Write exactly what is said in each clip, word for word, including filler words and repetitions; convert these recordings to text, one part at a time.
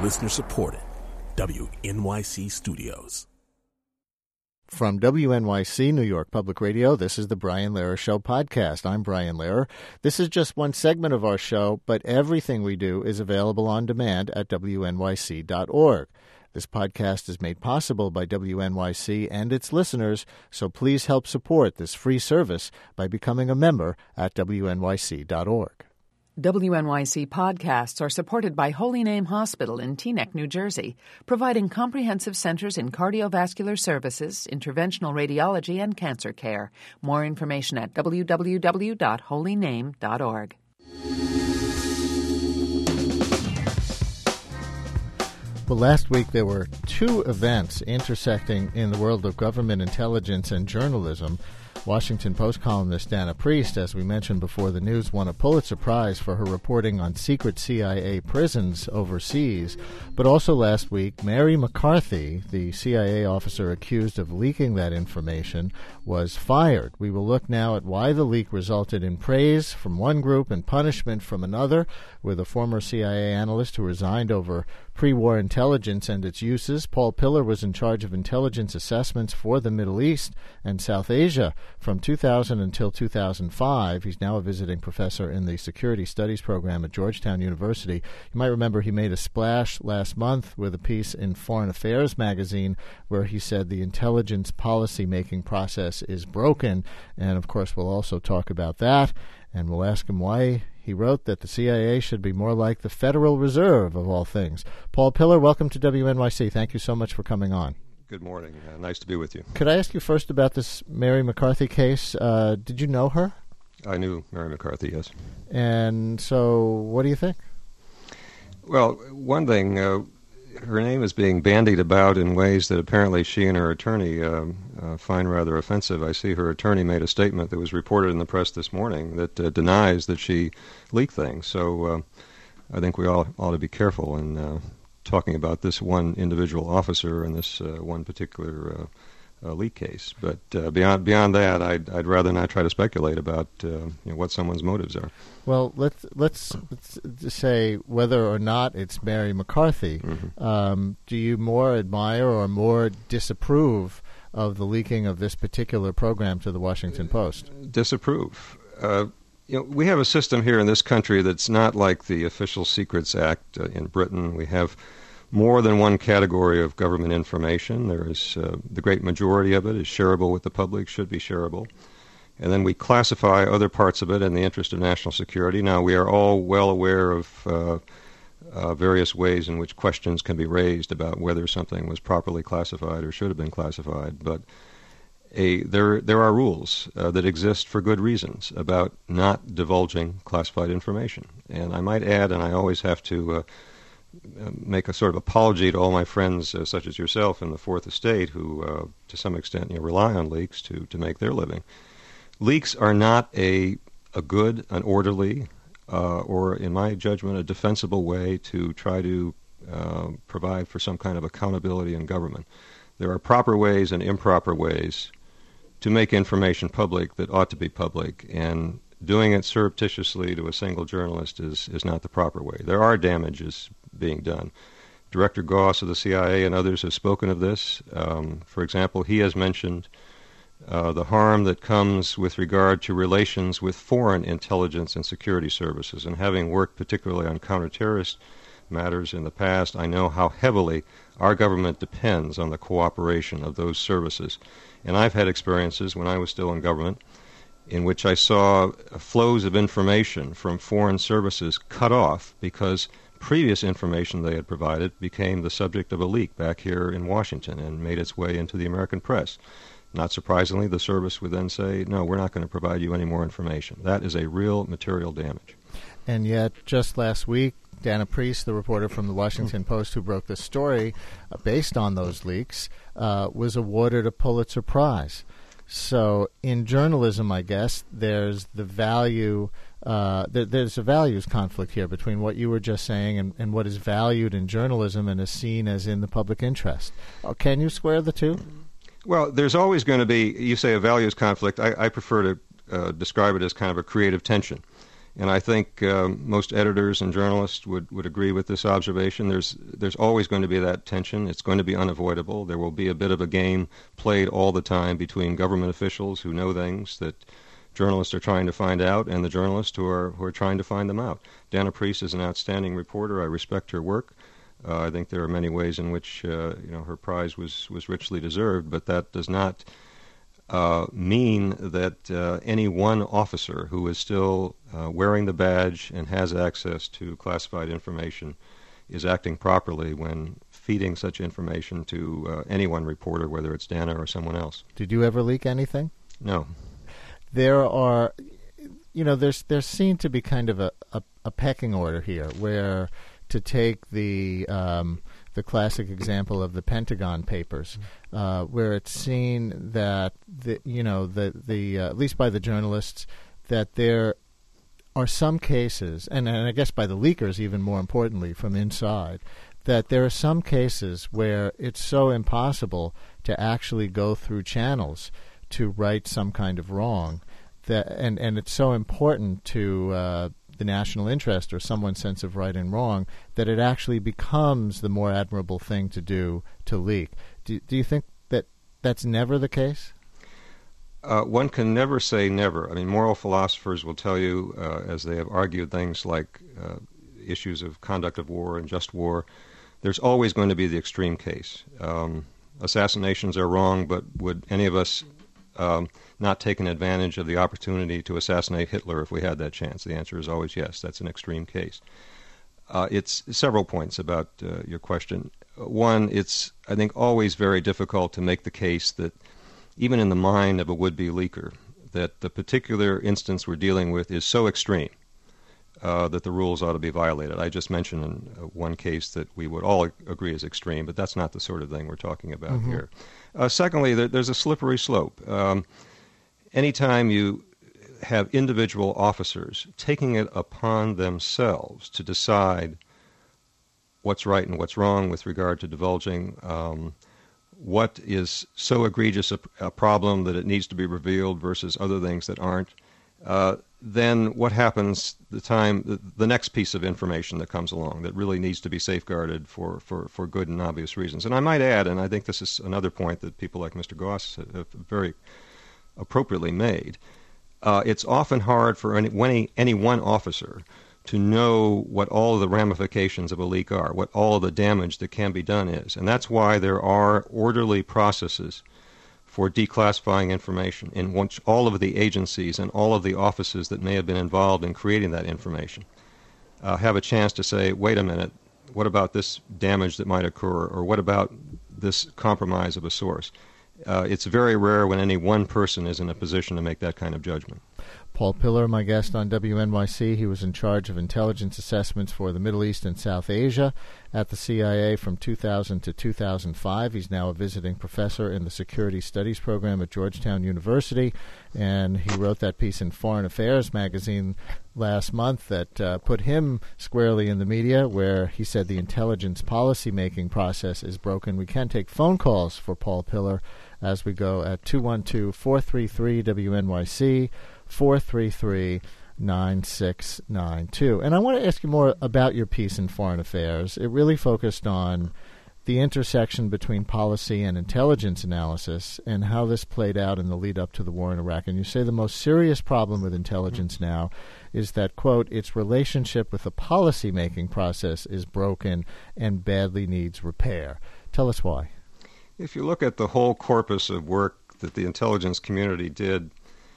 Listener supported. W N Y C Studios. From W N Y C, New York Public Radio, this is the Brian Lehrer Show podcast. I'm Brian Lehrer. This is just one segment of our show, but everything we do is available on demand at W N Y C dot org. This podcast is made possible by W N Y C and its listeners, so please help support this free service by becoming a member at W N Y C dot org. W N Y C podcasts are supported by Holy Name Hospital in Teaneck, New Jersey, providing comprehensive centers in cardiovascular services, interventional radiology, and cancer care. More information at w w w dot holy name dot org. Well, last week there were two events intersecting in the world of government intelligence and journalism. Washington Post columnist Dana Priest, as we mentioned before the news, won a Pulitzer Prize for her reporting on secret C I A prisons overseas. But also last week, Mary McCarthy, the C I A officer accused of leaking that information, was fired. We will look now at why the leak resulted in praise from one group and punishment from another, with a former C I A analyst who resigned over pre-war intelligence and its uses. Paul Pillar was in charge of intelligence assessments for the Middle East and South Asia from two thousand until two thousand five. He's now a visiting professor in the Security Studies program at Georgetown University. You might remember he made a splash last month with a piece in Foreign Affairs magazine where he said the intelligence policy-making process is broken. And, of course, we'll also talk about that, and we'll ask him why he wrote that the C I A should be more like the Federal Reserve, of all things. Paul Pillar, welcome to W N Y C. Thank you so much for coming on. Good morning. Uh, nice to be with you. Could I ask you first about this Mary McCarthy case? Uh, did you know her? I knew Mary McCarthy, yes. And so what do you think? Well, one thing, uh, her name is being bandied about in ways that apparently she and her attorney uh, uh, find rather offensive. I see her attorney made a statement that was reported in the press this morning that uh, denies that she leaked things. So uh, I think we all ought to be careful in uh, talking about this one individual officer and this uh, one particular uh, uh, leak case. But uh, beyond beyond that, I'd, I'd rather not try to speculate about uh, you know, what someone's motives are. Well, let's let's, let's say whether or not it's Mary McCarthy. Mm-hmm. Um, do you more admire or more disapprove of the leaking of this particular program to the Washington Post? Disapprove. Uh, you know, we have a system here in this country that's not like the Official Secrets Act uh, in Britain. We have more than one category of government information. There is uh, the great majority of it is shareable with the public, should be shareable. And then we classify other parts of it in the interest of national security. Now, we are all well aware of uh, uh, various ways in which questions can be raised about whether something was properly classified or should have been classified. But a, there, there are rules uh, that exist for good reasons about not divulging classified information. And I might add, and I always have to uh, make a sort of apology to all my friends, uh, such as yourself in the Fourth Estate, who, uh, to some extent, you know, rely on leaks to, to make their living. Leaks are not a a good, an orderly, uh, or, in my judgment, a defensible way to try to uh, provide for some kind of accountability in government. There are proper ways and improper ways to make information public that ought to be public, and doing it surreptitiously to a single journalist is, is not the proper way. There are damages being done. Director Goss of the C I A and others have spoken of this. Um, for example, he has mentioned Uh, the harm that comes with regard to relations with foreign intelligence and security services. And having worked particularly on counterterrorist matters in the past, I know how heavily our government depends on the cooperation of those services. And I've had experiences when I was still in government in which I saw flows of information from foreign services cut off because previous information they had provided became the subject of a leak back here in Washington and made its way into the American press. Not surprisingly, the service would then say, no, we're not going to provide you any more information. That is a real material damage. And yet, just last week, Dana Priest, the reporter from the Washington Post who broke the story uh, based on those leaks, uh, was awarded a Pulitzer Prize. So in journalism, I guess, there's the value, uh, th- there's a values conflict here between what you were just saying and, and what is valued in journalism and is seen as in the public interest. Uh, can you square the two? Well, there's always going to be, you say a values conflict. I, I prefer to uh, describe it as kind of a creative tension. And I think um, most editors and journalists would, would agree with this observation. There's there's always going to be that tension. It's going to be unavoidable. There will be a bit of a game played all the time between government officials who know things that journalists are trying to find out and the journalists who are who are trying to find them out. Dana Priest is an outstanding reporter. I respect her work. Uh, I think there are many ways in which uh, you know her prize was, was richly deserved, but that does not Uh, mean that uh, any one officer who is still uh, wearing the badge and has access to classified information is acting properly when feeding such information to uh, any one reporter, whether it's Dana or someone else. Did you ever leak anything? No. There are, you know, there's there seemed to be kind of a, a, a pecking order here where to take the um, the classic example of the Pentagon Papers, uh, where it's seen that the you know the the uh, at least by the journalists that there are some cases, and, and I guess by the leakers even more importantly from inside, that there are some cases where it's so impossible to actually go through channels to right some kind of wrong, that and, and it's so important to uh, the national interest or someone's sense of right and wrong that it actually becomes the more admirable thing to do to leak. Do, do you think that that's never the case? Uh, one can never say never. I mean, moral philosophers will tell you, uh, as they have argued things like uh, issues of conduct of war and just war, there's always going to be the extreme case. Um, assassinations are wrong, but would any of us um, not taken advantage of the opportunity to assassinate Hitler if we had that chance? The answer is always yes. That's an extreme case. Uh, it's several points about uh, your question. One, it's, I think, always very difficult to make the case that even in the mind of a would-be leaker, that the particular instance we're dealing with is so extreme uh, that the rules ought to be violated. I just mentioned in, uh, one case that we would all agree is extreme, but that's not the sort of thing we're talking about mm-hmm. here. Uh, secondly, there, there's a slippery slope. Um, anytime you have individual officers taking it upon themselves to decide what's right and what's wrong with regard to divulging um, what is so egregious a, a problem that it needs to be revealed versus other things that aren't, uh, then what happens the time, the, the next piece of information that comes along that really needs to be safeguarded for, for, for good and obvious reasons. And I might add, and I think this is another point that people like Mister Goss have very appropriately made, uh, it's often hard for any, any, any one officer to know what all of the ramifications of a leak are, what all of the damage that can be done is. And that's why there are orderly processes for declassifying information in which all of the agencies and all of the offices that may have been involved in creating that information uh, have a chance to say, wait a minute, what about this damage that might occur, or what about this compromise of a source? Uh, it's very rare when any one person is in a position to make that kind of judgment. Paul Pillar, my guest on W N Y C. He was in charge of intelligence assessments for the Middle East and South Asia at the C I A from two thousand to two thousand five. He's now a visiting professor in the Security Studies program at Georgetown University, and he wrote that piece in Foreign Affairs magazine last month that uh, put him squarely in the media, where he said the intelligence policy-making process is broken. We can take phone calls for Paul Pillar as we go at two one two, four three three, W N Y C, four three three, nine six nine two. And I want to ask you more about your piece in Foreign Affairs. It really focused on the intersection between policy and intelligence analysis and how this played out in the lead up to the war in Iraq. And you say the most serious problem with intelligence mm-hmm. now is that, quote, its relationship with the policy-making process is broken and badly needs repair. Tell us why. If you look at the whole corpus of work that the intelligence community did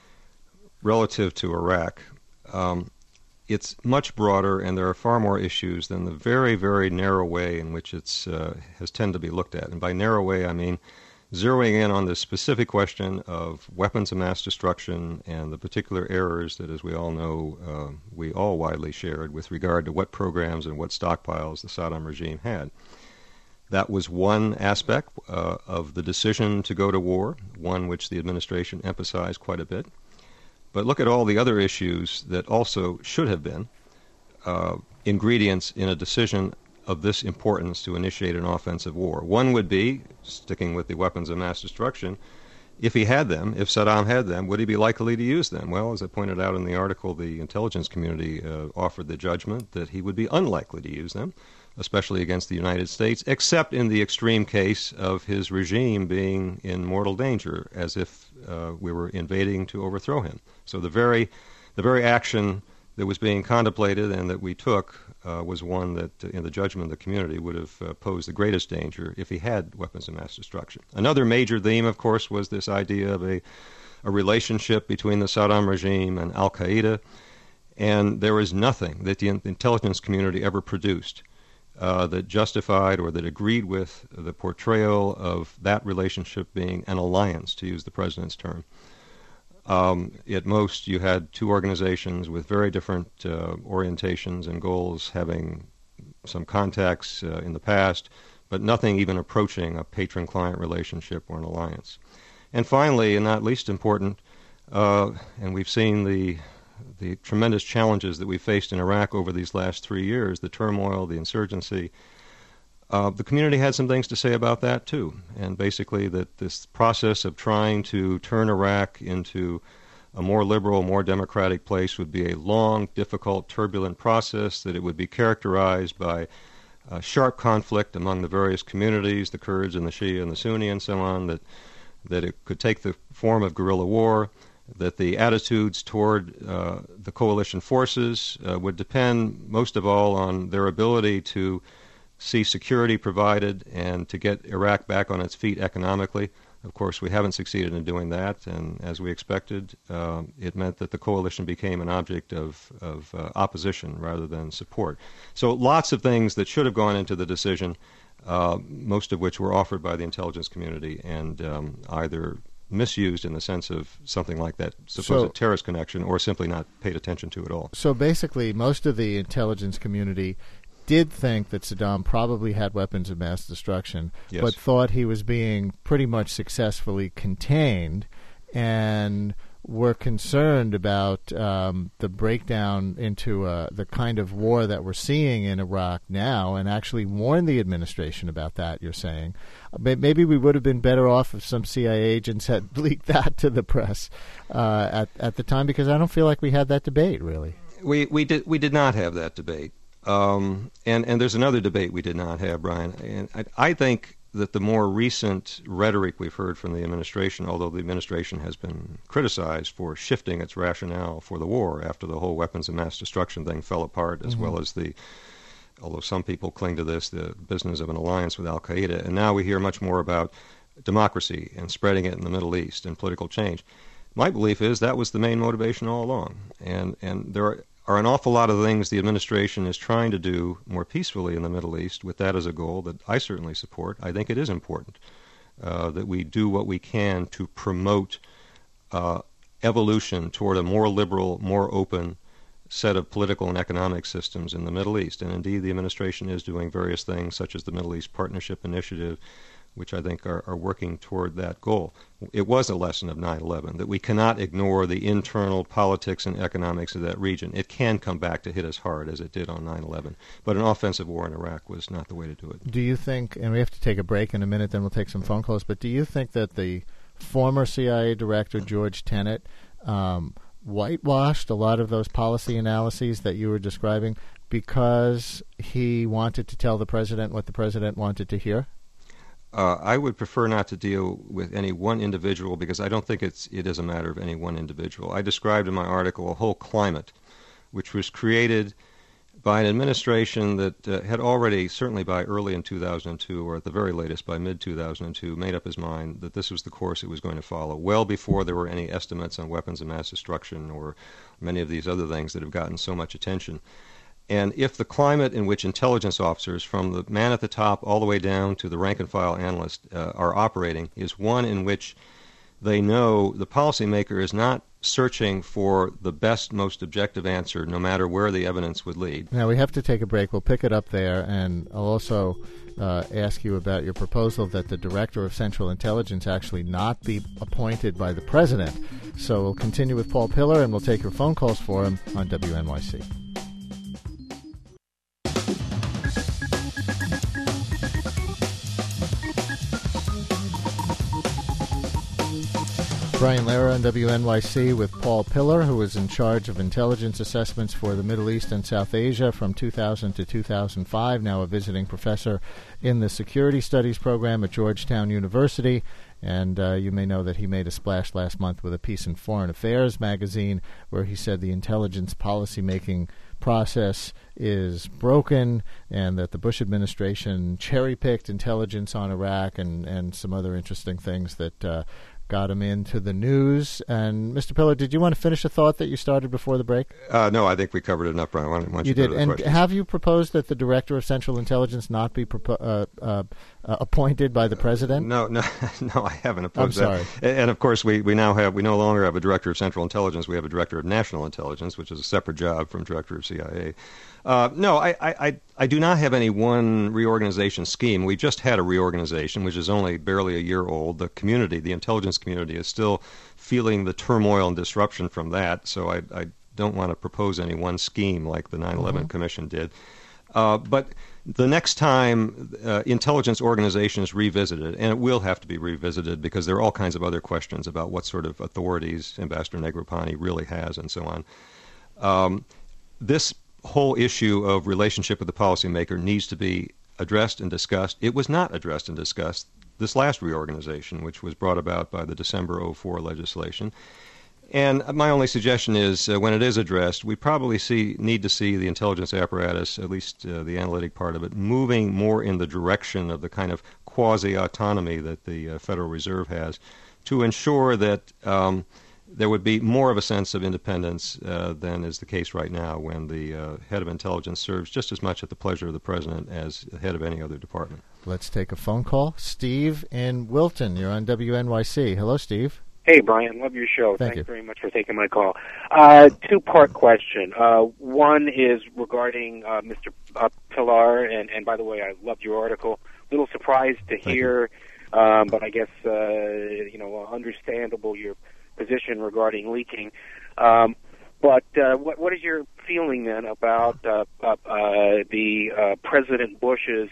relative to Iraq, um, it's much broader, and there are far more issues than the very, very narrow way in which it's uh, has tended to be looked at. And by narrow way, I mean zeroing in on the specific question of weapons of mass destruction and the particular errors that, as we all know, uh, we all widely shared with regard to what programs and what stockpiles the Saddam regime had. That was one aspect uh, of the decision to go to war, one which the administration emphasized quite a bit. But look at all the other issues that also should have been uh, ingredients in a decision of this importance to initiate an offensive war. One would be, sticking with the weapons of mass destruction, if he had them, if Saddam had them, would he be likely to use them? Well, as I pointed out in the article, the intelligence community uh, offered the judgment that he would be unlikely to use them, especially against the United States, except in the extreme case of his regime being in mortal danger, as if uh, we were invading to overthrow him. So the very, the very action that was being contemplated and that we took uh, was one that, uh, in the judgment of the community, would have uh, posed the greatest danger if he had weapons of mass destruction. Another major theme, of course, was this idea of a, a relationship between the Saddam regime and al-Qaeda, and there is nothing that the intelligence community ever produced uh, that justified or that agreed with the portrayal of that relationship being an alliance, to use the president's term. Um, at most, you had two organizations with very different uh, orientations and goals having some contacts uh, in the past, but nothing even approaching a patron-client relationship or an alliance. And finally, and not least important, uh, and we've seen the the tremendous challenges that we faced in Iraq over these last three years, the turmoil, the insurgency, Uh, the community had some things to say about that, too, and basically that this process of trying to turn Iraq into a more liberal, more democratic place would be a long, difficult, turbulent process, that it would be characterized by uh, sharp conflict among the various communities, the Kurds and the Shia and the Sunni and so on, that, that it could take the form of guerrilla war, that the attitudes toward uh, the coalition forces uh, would depend most of all on their ability to see security provided and to get Iraq back on its feet economically. Of course, we haven't succeeded in doing that, and as we expected, uh, it meant that the coalition became an object of, of uh, opposition rather than support. So lots of things that should have gone into the decision, uh, most of which were offered by the intelligence community and um, either misused in the sense of something like that supposed so, terrorist connection or simply not paid attention to at all. So basically, most of the intelligence community did think that Saddam probably had weapons of mass destruction, yes, but thought he was being pretty much successfully contained, and were concerned about um, the breakdown into uh, the kind of war that we're seeing in Iraq now, and actually warned the administration about that, you're saying. Maybe we would have been better off if some C I A agents had leaked that to the press uh, at, at the time, because I don't feel like we had that debate, really. We, we, did, we did not have that debate. Um, and, and there's another debate we did not have, Brian. And I, I think that the more recent rhetoric we've heard from the administration, although the administration has been criticized for shifting its rationale for the war after the whole weapons of mass destruction thing fell apart, as mm-hmm. well as the, although some people cling to this, the business of an alliance with al-Qaeda. And now we hear much more about democracy and spreading it in the Middle East and political change. My belief is that was the main motivation all along. And, and there are... are an awful lot of things the administration is trying to do more peacefully in the Middle East with that as a goal that I certainly support. I think it is important uh, that we do what we can to promote uh, evolution toward a more liberal, more open set of political and economic systems in the Middle East. And indeed, the administration is doing various things, such as the Middle East Partnership Initiative, which I think are, are working toward that goal. It was a lesson of nine eleven, that we cannot ignore the internal politics and economics of that region. It can come back to hit us hard, as it did on nine eleven. But an offensive war in Iraq was not the way to do it. Do you think, and we have to take a break in a minute, then we'll take some phone calls, but do you think that the former C I A director, George Tenet, um, whitewashed a lot of those policy analyses that you were describing because he wanted to tell the president what the president wanted to hear? Uh, I would prefer not to deal with any one individual, because I don't think it's it is a matter of any one individual. I described in my article a whole climate which was created by an administration that uh, had already, certainly by early in two thousand two, or at the very latest by mid two thousand two, made up his mind that this was the course it was going to follow, well before there were any estimates on weapons of mass destruction or many of these other things that have gotten so much attention. And if the climate in which intelligence officers, from the man at the top all the way down to the rank-and-file analyst, uh, are operating, is one in which they know the policymaker is not searching for the best, most objective answer, no matter where the evidence would lead. Now, we have to take a break. We'll pick it up there, and I'll also uh, ask you about your proposal that the Director of Central Intelligence actually not be appointed by the President. So we'll continue with Paul Pillar, and we'll take your phone calls for him on W N Y C. Brian Lehrer on W N Y C with Paul Pillar, who was in charge of intelligence assessments for the Middle East and South Asia from two thousand to two thousand five, now a visiting professor in the Security Studies program at Georgetown University. And uh, you may know that he made a splash last month with a piece in Foreign Affairs magazine where he said the intelligence policymaking process is broken and that the Bush administration cherry-picked intelligence on Iraq and, and some other interesting things that uh, got him into the news. And Mister Pillar, did you want to finish a thought that you started before the break? Uh, no, I think we covered it enough, Brian. Why don't, why don't you, you did. go to the And questions? Have you proposed that the Director of Central Intelligence not be propo- uh, uh, uh, appointed by the President? No, no, no, I haven't opposed I'm that. sorry. And, and of course, we, we now have we no longer have a Director of Central Intelligence. We have a Director of National Intelligence, which is a separate job from Director of C I A. Uh, no, I, I, I, I do not have any one reorganization scheme. We just had a reorganization, which is only barely a year old. The community, the intelligence community, is still feeling the turmoil and disruption from that, so I, I don't want to propose any one scheme like the nine eleven mm-hmm. Commission did. Uh, but the next time uh, intelligence organization is revisited, and it will have to be revisited because there are all kinds of other questions about what sort of authorities Ambassador Negroponte really has and so on, um, this whole issue of relationship with the policymaker needs to be addressed and discussed. It was not addressed and discussed this last reorganization, which was brought about by the December oh four legislation. And my only suggestion is uh, when it is addressed, we probably see need to see the intelligence apparatus, at least uh, the analytic part of it, moving more in the direction of the kind of quasi-autonomy that the uh, Federal Reserve has to ensure that um, there would be more of a sense of independence uh, than is the case right now when the uh, head of intelligence serves just as much at the pleasure of the president as the head of any other department. Let's take a phone call. Steve in Wilton, you're on W N Y C. Hello, Steve. Hey, Brian. Love your show. Thank Thanks you. very much for taking my call. Uh, two-part question. Uh, one is regarding uh, Mister Uh, Pillar, and, and by the way, I loved your article. A little surprised to hear, um, but I guess, uh, you know, understandable your position regarding leaking. Um, but uh, what, what is your feeling then about uh, uh, uh, the uh, President Bush's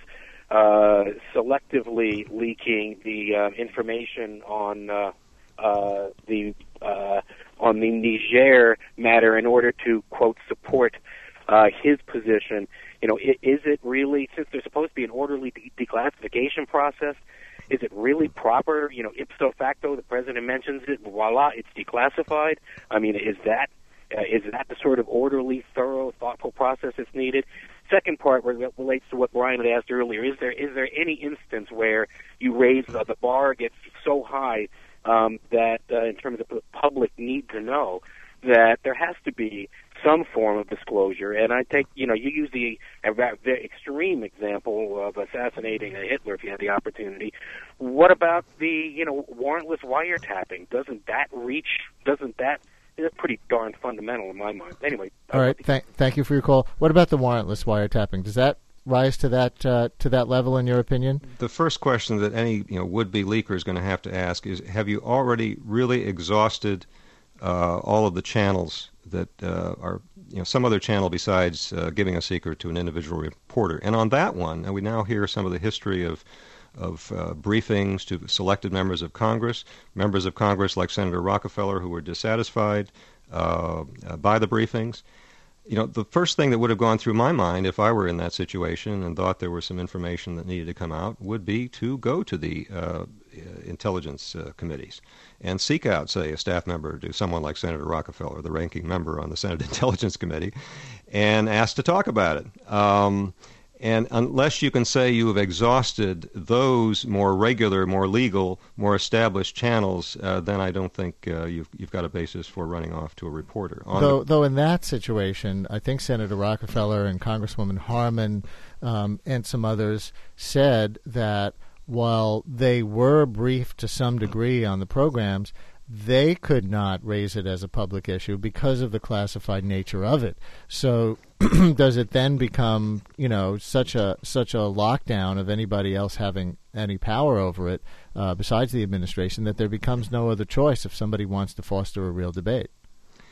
uh, selectively leaking the uh, information on uh, uh, the uh, on the Niger matter in order to, quote, support uh, his position? You know, is, is it really, since there's supposed to be an orderly de- declassification process, is it really proper? You know, ipso facto, the president mentions it, voila, it's declassified. I mean, is that uh, is that the sort of orderly, thorough, thoughtful process that's needed? Second part relates to what Brian had asked earlier. Is there is there any instance where you raise uh, the bar gets so high um, that, uh, in terms of the public need to know, that there has to be some form of disclosure? And I take, you know, you use the, uh, the extreme example of assassinating a Hitler if you had the opportunity. What about the, you know, warrantless wiretapping? Doesn't that reach, doesn't that, is pretty darn fundamental in my mind. Anyway. All right, th- thank you for your call. What about the warrantless wiretapping? Does that rise to that uh, to that level in your opinion? The first question that any you know would-be leaker is going to have to ask is, have you already really exhausted uh, all of the channels that uh, are, you know, some other channel besides uh, giving a secret to an individual reporter? And on that one, and we now hear some of the history of of uh, briefings to selected members of Congress, members of Congress like Senator Rockefeller who were dissatisfied uh, uh, by the briefings. You know, the first thing that would have gone through my mind if I were in that situation and thought there was some information that needed to come out would be to go to the uh, intelligence uh, committees and seek out, say, a staff member to someone like Senator Rockefeller, the ranking member on the Senate Intelligence Committee, and ask to talk about it. Um, And unless you can say you have exhausted those more regular, more legal, more established channels, uh, then I don't think uh, you've, you've got a basis for running off to a reporter. On though, the, though in that situation, I think Senator Rockefeller and Congresswoman Harman um, and some others said that while they were briefed to some degree on the programs, they could not raise it as a public issue because of the classified nature of it. So does it then become, you know, such a such a lockdown of anybody else having any power over it uh, besides the administration that there becomes no other choice if somebody wants to foster a real debate?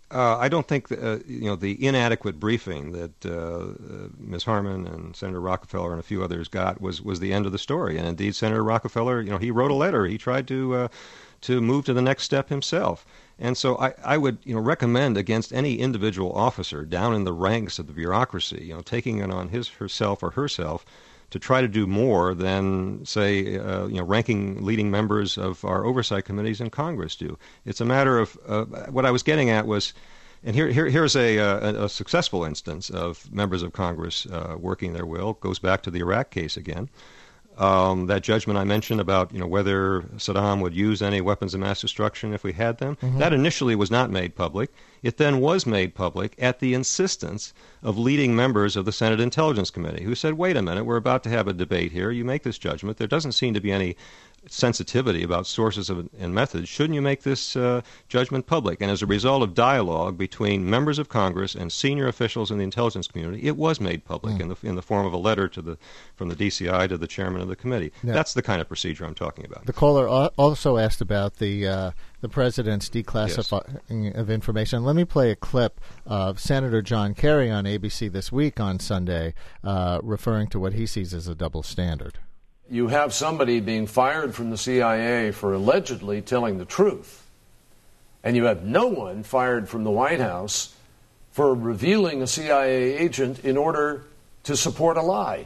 Uh, I don't think that, uh, you know the inadequate briefing that uh, uh, Miz Harman and Senator Rockefeller and a few others got was, was the end of the story. And indeed, Senator Rockefeller, you know, he wrote a letter. He tried to uh, to move to the next step himself. And so I, I would you know recommend against any individual officer down in the ranks of the bureaucracy, you know, taking it on his herself or herself to try to do more than, say, uh, you know, ranking leading members of our oversight committees in Congress do. It's a matter of uh, what I was getting at was, and here, here here's a, a, a successful instance of members of Congress uh, working their will. It goes back to the Iraq case again. Um, that judgment I mentioned about you know whether Saddam would use any weapons of mass destruction if we had them, mm-hmm. that initially was not made public. It then was made public at the insistence of leading members of the Senate Intelligence Committee who said, wait a minute, we're about to have a debate here. You make this judgment. There doesn't seem to be any sensitivity about sources of, and methods. Shouldn't you make this uh, judgment public? And as a result of dialogue between members of Congress and senior officials in the intelligence community, it was made public mm. in the in the form of a letter to the from the D C I to the chairman of the committee. Yeah. That's the kind of procedure I'm talking about. The caller also asked about the uh, the president's declassifying yes. of information. Let me play a clip of Senator John Kerry on A B C This Week on Sunday, uh, referring to what he sees as a double standard. You have somebody being fired from the C I A for allegedly telling the truth, and you have no one fired from the White House for revealing a C I A agent in order to support a lie.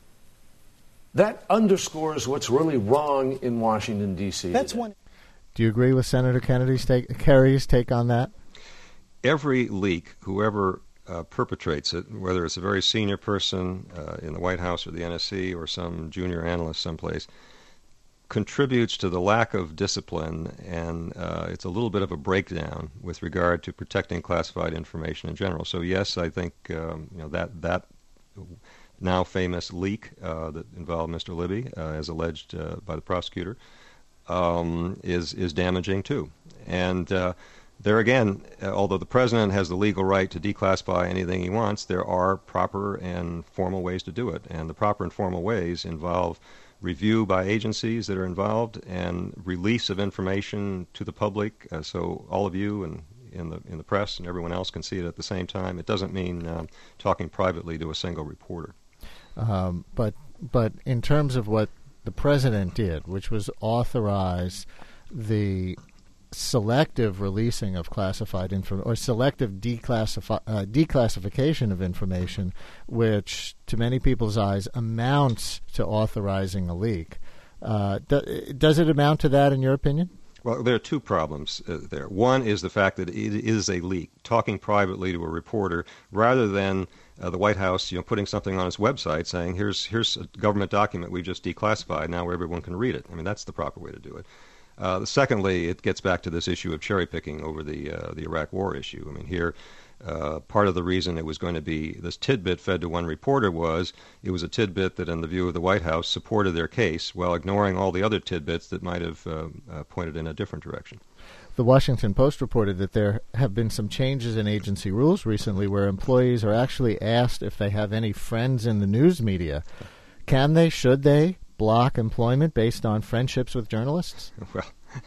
That underscores what's really wrong in Washington, D C That's one. Do you agree with Senator Kennedy's take, Kerry's take on that? Every leak, whoever Uh, perpetrates it, whether it's a very senior person uh, in the White House or the N S C or some junior analyst someplace, contributes to the lack of discipline, and uh, it's a little bit of a breakdown with regard to protecting classified information in general. So yes, I think um, you know that that now famous leak uh, that involved Mister Libby, uh, as alleged uh, by the prosecutor, um, is is damaging too, and. Uh, There again, uh, although the president has the legal right to declassify anything he wants, there are proper and formal ways to do it. And the proper and formal ways involve review by agencies that are involved and release of information to the public, uh, so all of you and in the in the press and everyone else can see it at the same time. It doesn't mean um, talking privately to a single reporter. Um, but but in terms of what the president did, which was authorize the selective releasing of classified information or selective declassify, uh, declassification of information, which to many people's eyes amounts to authorizing a leak. Uh, do, does it amount to that, in your opinion? Well, there are two problems uh, there. One is the fact that it is a leak, talking privately to a reporter rather than uh, the White House, you know, putting something on its website saying, here's here's a government document we just declassified, now everyone can read it. I mean, that's the proper way to do it. Uh, secondly, it gets back to this issue of cherry picking over the uh, the Iraq War issue. I mean, here, uh, part of the reason it was going to be this tidbit fed to one reporter was it was a tidbit that, in the view of the White House, supported their case while ignoring all the other tidbits that might have uh, uh, pointed in a different direction. The Washington Post reported that there have been some changes in agency rules recently where employees are actually asked if they have any friends in the news media. Can they, should they, block employment based on friendships with journalists? Well,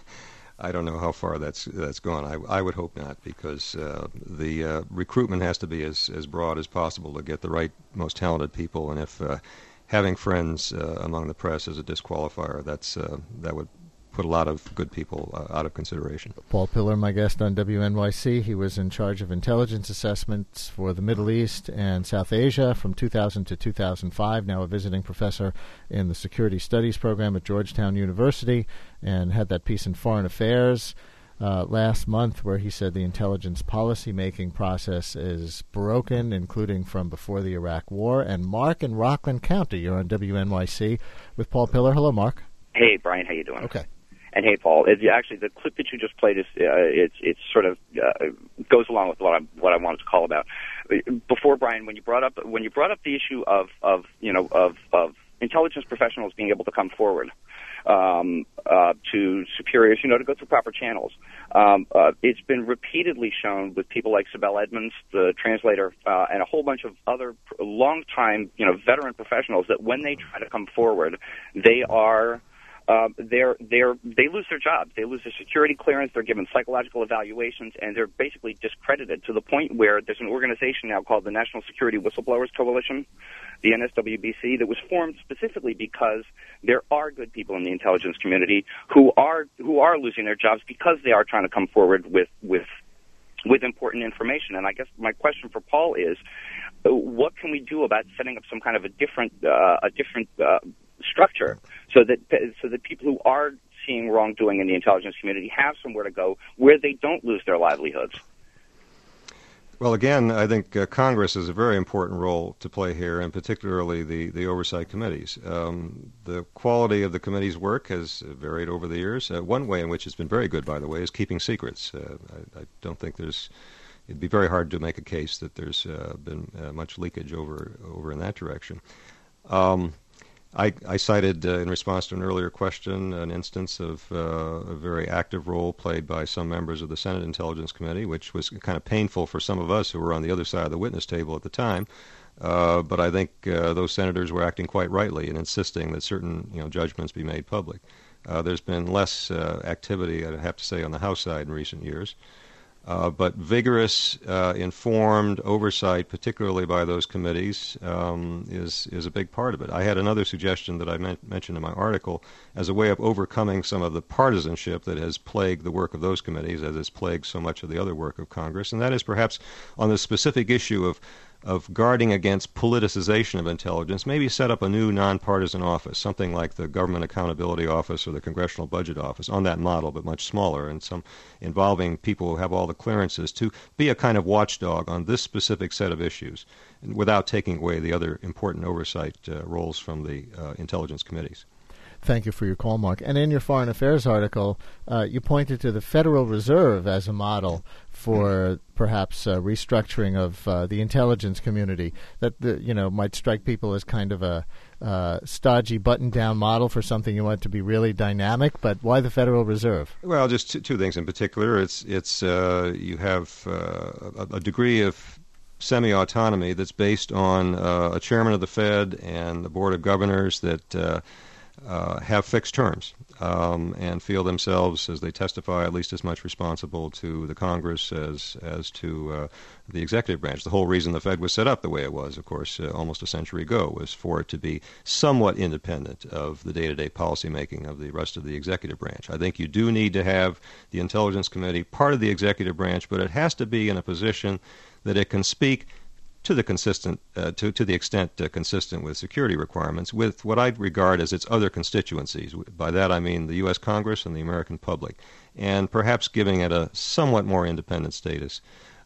I don't know how far that's that's gone. I, I would hope not, because uh, the uh, recruitment has to be as, as broad as possible to get the right, most talented people. And if uh, having friends uh, among the press is a disqualifier, that's uh, that would put a lot of good people uh, out of consideration. Paul Pillar, my guest on W N Y C. He was in charge of intelligence assessments for the Middle East and South Asia from two thousand to two thousand five, now a visiting professor in the Security Studies program at Georgetown University, and had that piece in Foreign Affairs uh, last month where he said the intelligence policy-making process is broken, including from before the Iraq War. And Mark in Rockland County, you're on W N Y C with Paul Pillar. Hello, Mark. Hey, Brian, how you doing? Okay. And hey, Paul. It, actually, the clip that you just played is uh, it's it's sort of uh, goes along with what I what I wanted to call about. Before, Brian, when you brought up when you brought up the issue of of you know of of intelligence professionals being able to come forward um, uh, to superiors, you know, to go through proper channels. Um, uh, it's been repeatedly shown with people like Sibel Edmonds, the translator, uh, and a whole bunch of other long-time, you know, veteran professionals that when they try to come forward, they are um, they're they're they lose their jobs. They lose their security clearance. They're given psychological evaluations, and they're basically discredited to the point where there's an organization now called the National Security Whistleblowers Coalition, the N S W B C, that was formed specifically because there are good people in the intelligence community who are who are losing their jobs because they are trying to come forward with with with important information. And I guess my question for Paul is, what can we do about setting up some kind of a different uh, a different uh, structure so that so that people who are seeing wrongdoing in the intelligence community have somewhere to go where they don't lose their livelihoods? Well, again, I think uh, Congress has a very important role to play here, and particularly the, the oversight committees. Um, the quality of the committee's work has varied over the years. Uh, one way in which it's been very good, by the way, is keeping secrets. Uh, I, I don't think there's It'd be very hard to make a case that there's uh, been uh, much leakage over over in that direction. Um, I, I cited, uh, in response to an earlier question, an instance of uh, a very active role played by some members of the Senate Intelligence Committee, which was kind of painful for some of us who were on the other side of the witness table at the time. Uh, but I think uh, those senators were acting quite rightly in insisting that certain you know, judgments be made public. Uh, there's been less uh, activity, I have to say, on the House side in recent years. Uh, but vigorous, uh, informed oversight, particularly by those committees, um, is is a big part of it. I had another suggestion that I men- mentioned in my article as a way of overcoming some of the partisanship that has plagued the work of those committees, as it's plagued so much of the other work of Congress, and that is perhaps on the specific issue of of guarding against politicization of intelligence, maybe set up a new nonpartisan office, something like the Government Accountability Office or the Congressional Budget Office, on that model, but much smaller, and some involving people who have all the clearances to be a kind of watchdog on this specific set of issues, and without taking away the other important oversight uh, roles from the uh, intelligence committees. Thank you for your call, Mark. And in your Foreign Affairs article, uh, you pointed to the Federal Reserve as a model for perhaps uh, restructuring of uh, the intelligence community that the, you know might strike people as kind of a uh, stodgy, button-down model for something you want to be really dynamic. But why the Federal Reserve? Well, just two, two things in particular. It's it's uh, you have uh, a, a degree of semi-autonomy that's based on uh, a chairman of the Fed and the Board of Governors that uh, Uh, have fixed terms um, and feel themselves, as they testify, at least as much responsible to the Congress as as to uh, the executive branch. The whole reason the Fed was set up the way it was, of course, uh, almost a century ago, was for it to be somewhat independent of the day-to-day policymaking of the rest of the executive branch. I think you do need to have the Intelligence Committee part of the executive branch, but it has to be in a position that it can speak to the consistent, uh, to to the extent uh, consistent with security requirements, with what I regard as its other constituencies. By that I mean the U S Congress and the American public, and perhaps giving it a somewhat more independent status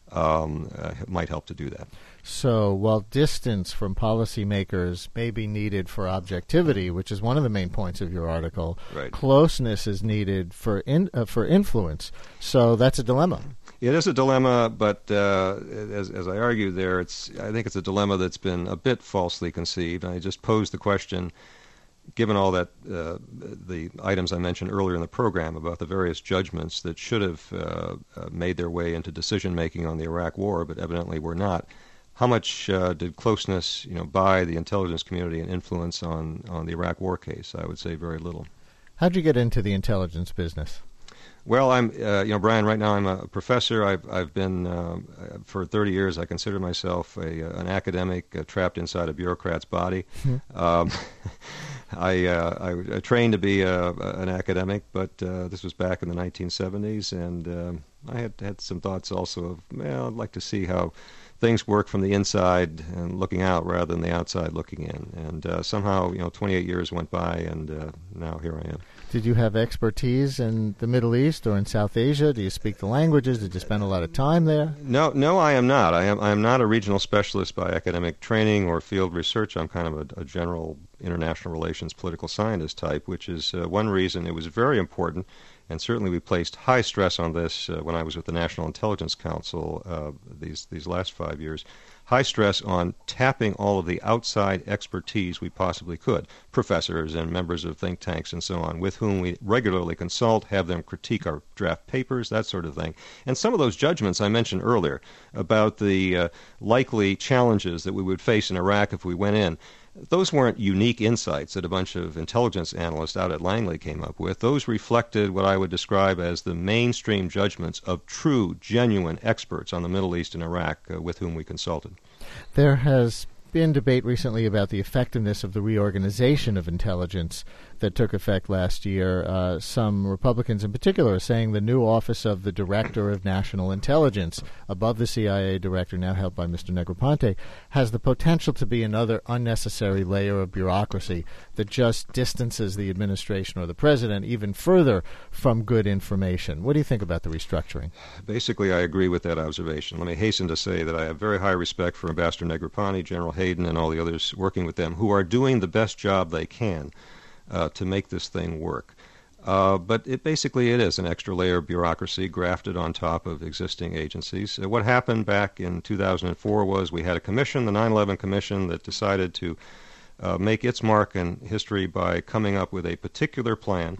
um, uh, might help to do that. So while distance from policymakers may be needed for objectivity, which is one of the main points of your article, right, closeness is needed for in, uh, for influence. So that's a dilemma. It is a dilemma, but uh, as, as I argue there, it's I think it's a dilemma that's been a bit falsely conceived. I just posed the question, given all that uh, the items I mentioned earlier in the program about the various judgments that should have uh, uh, made their way into decision-making on the Iraq War, but evidently were not, how much uh, did closeness, you know, buy the intelligence community and influence on, on the Iraq War case? I would say very little. How'd you get into the intelligence business? Well, I'm, uh, you know, Brian, right now I'm a professor. I've, I've been, uh, for thirty years, I consider myself a, uh, an academic uh, trapped inside a bureaucrat's body. um, I, uh, I, I trained to be a, an academic, but uh, this was back in the nineteen seventies, and um, I had had some thoughts also of, well, I'd like to see how things work from the inside and looking out rather than the outside looking in. And uh, somehow, you know, twenty-eight years went by, and uh, now here I am. Did you have expertise in the Middle East or in South Asia? Do you speak the languages? Did you spend a lot of time there? No, no, I am not. I am I am not a regional specialist by academic training or field research. I'm kind of a, a general international relations political scientist type, which is uh, one reason it was very important. And certainly we placed high stress on this uh, when I was with the National Intelligence Council uh, these these last five years. High stress on tapping all of the outside expertise we possibly could, professors and members of think tanks and so on, with whom we regularly consult, have them critique our draft papers, that sort of thing. And some of those judgments I mentioned earlier about the uh, likely challenges that we would face in Iraq if we went in, those weren't unique insights that a bunch of intelligence analysts out at Langley came up with. Those reflected what I would describe as the mainstream judgments of true, genuine experts on the Middle East and Iraq uh, with whom we consulted. There has been debate recently about the effectiveness of the reorganization of intelligence that took effect last year. Uh, some Republicans in particular are saying the new office of the Director of National Intelligence, above the C I A director, now held by Mister Negroponte, has the potential to be another unnecessary layer of bureaucracy that just distances the administration or the president even further from good information. What do you think about the restructuring? Basically, I agree with that observation. Let me hasten to say that I have very high respect for Ambassador Negroponte, General Hayden, and all the others working with them who are doing the best job they can Uh, to make this thing work. Uh, but it basically it is an extra layer of bureaucracy grafted on top of existing agencies. Uh, what happened back in two thousand four was we had a commission, the nine eleven Commission, that decided to uh, make its mark in history by coming up with a particular plan,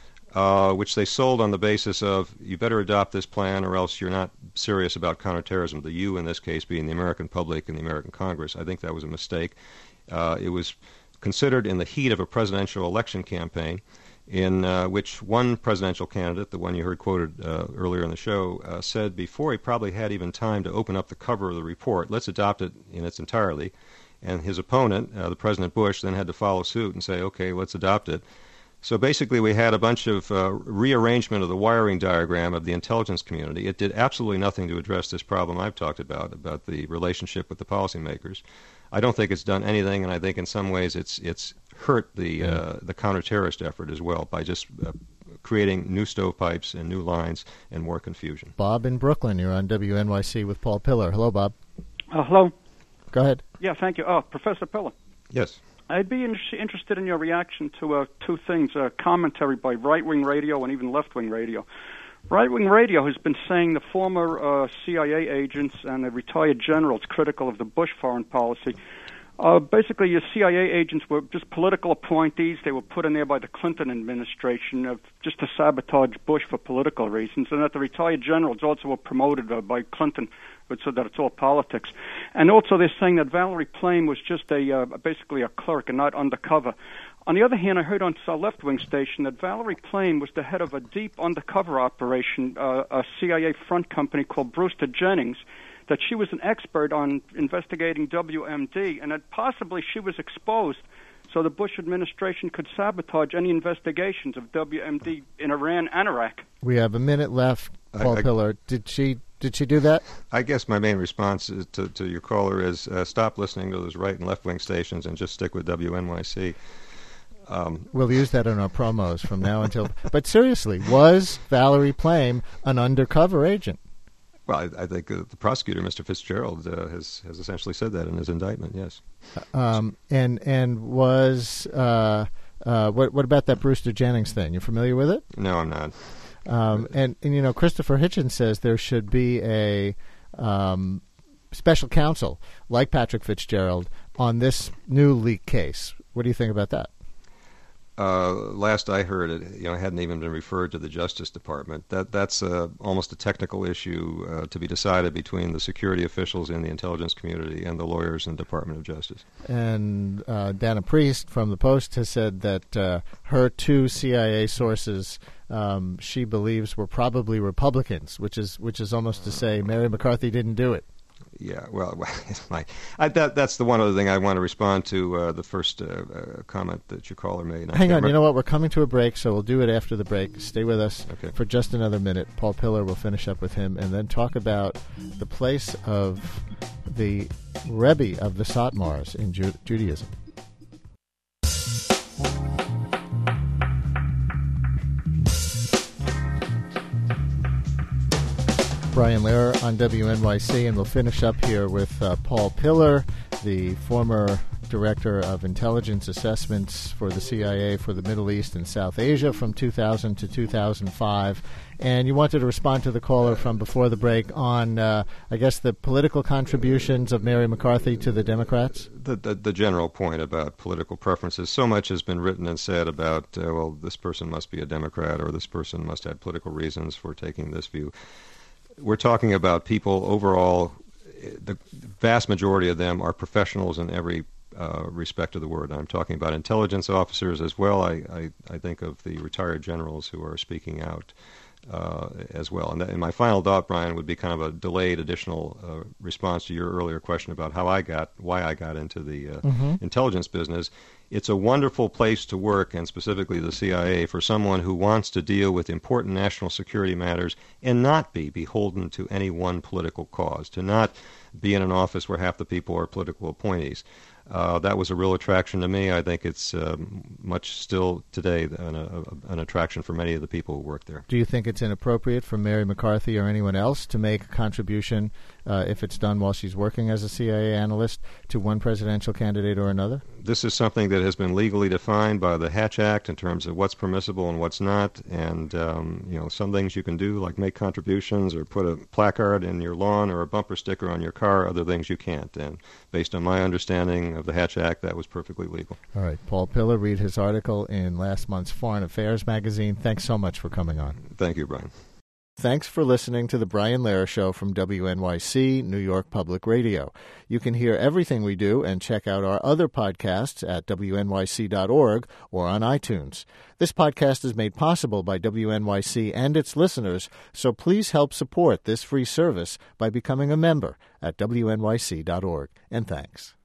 uh, which they sold on the basis of, you better adopt this plan or else you're not serious about counterterrorism. The you, in this case, being the American public and the American Congress. I think that was a mistake. Uh, it was considered in the heat of a presidential election campaign in uh, which one presidential candidate, the one you heard quoted uh, earlier in the show, uh, said before he probably had even time to open up the cover of the report, let's adopt it in its entirety. And his opponent, uh, the President Bush, then had to follow suit and say, okay, let's adopt it. So basically we had a bunch of uh, rearrangement of the wiring diagram of the intelligence community. It did absolutely nothing to address this problem I've talked about, about the relationship with the policymakers. I don't think it's done anything, and I think in some ways it's it's hurt the uh, the counterterrorist effort as well by just uh, creating new stovepipes and new lines and more confusion. Bob in Brooklyn, you're on W N Y C with Paul Pillar. Hello, Bob. Uh, hello. Go ahead. Yeah, thank you. Oh, Professor Pillar. Yes. I'd be in- interested in your reaction to uh, two things, uh, commentary by right-wing radio and even left-wing radio. Right-wing radio has been saying the former uh, C I A agents and the retired generals critical of the Bush foreign policy. Uh, basically, your C I A agents were just political appointees. They were put in there by the Clinton administration uh, just to sabotage Bush for political reasons, and that the retired generals also were promoted uh, by Clinton, so that it's all politics. And also they're saying that Valerie Plame was just a uh, basically a clerk and not undercover. On the other hand, I heard on a left-wing station that Valerie Plame was the head of a deep undercover operation, uh, a C I A front company called Brewster Jennings, that she was an expert on investigating W M D, and that possibly she was exposed so the Bush administration could sabotage any investigations of W M D in Iran and Iraq. We have a minute left, Paul I, I, Pillar. Did she did she do that? I guess my main response is to, to your caller is uh, stop listening to those right and left-wing stations and just stick with W N Y C. Um, we'll use that in our promos from now until... But seriously, was Valerie Plame an undercover agent? Well, I, I think uh, the prosecutor, Mister Fitzgerald, uh, has has essentially said that in his indictment. Yes. Um, and and was uh, uh, what what about that Brewster Jennings thing? You familiar with it? No, I'm not. Um, and and you know, Christopher Hitchens says there should be a um, special counsel like Patrick Fitzgerald on this new leak case. What do you think about that? Uh, last I heard, it you know hadn't even been referred to the Justice Department. That that's uh, almost a technical issue uh, to be decided between the security officials in the intelligence community and the lawyers in the Department of Justice. And uh, Dana Priest from the Post has said that uh, her two C I A sources um, she believes were probably Republicans, which is which is almost to say Mary McCarthy didn't do it. Yeah, well, my, I, that, that's the one other thing I want to respond to, uh, the first uh, uh, comment that your caller made. Hang on, you know what? We're coming to a break, so we'll do it after the break. Stay with us okay. for just another minute. Paul Pillar will finish up with him and then talk about the place of the Rebbe of the Satmars in Ju- Judaism. Brian Lehrer on W N Y C, and we'll finish up here with uh, Paul Pillar, the former Director of Intelligence Assessments for the C I A for the Middle East and South Asia from two thousand to two thousand five. And you wanted to respond to the caller from before the break on, uh, I guess, the political contributions of Mary McCarthy to the Democrats? The, the, the general point about political preferences. So much has been written and said about, uh, well, this person must be a Democrat or this person must have political reasons for taking this view. We're talking about people overall, the vast majority of them are professionals in every uh, respect of the word. I'm talking about intelligence officers as well. I, I, I think of the retired generals who are speaking out uh, as well. And, th- and my final thought, Brian, would be kind of a delayed additional uh, response to your earlier question about how I got, why I got into the uh, mm-hmm. intelligence business. It's a wonderful place to work, and specifically the C I A, for someone who wants to deal with important national security matters and not be beholden to any one political cause, to not be in an office where half the people are political appointees. Uh, that was a real attraction to me. I think it's um, much still today an, a, an attraction for many of the people who work there. Do you think it's inappropriate for Mary McCarthy or anyone else to make a contribution, uh, if it's done while she's working as a C I A analyst, to one presidential candidate or another? This is something that has been legally defined by the Hatch Act in terms of what's permissible and what's not. And, um, you know, some things you can do, like make contributions or put a placard in your lawn or a bumper sticker on your car. Other things you can't. And based on my understanding of the Hatch Act, that was perfectly legal. All right. Paul Pillar, read his article in last month's Foreign Affairs magazine. Thanks so much for coming on. Thank you, Brian. Thanks for listening to The Brian Lehrer Show from W N Y C, New York Public Radio. You can hear everything we do and check out our other podcasts at W N Y C dot org or on iTunes. This podcast is made possible by W N Y C and its listeners, so please help support this free service by becoming a member at W N Y C dot org. And thanks.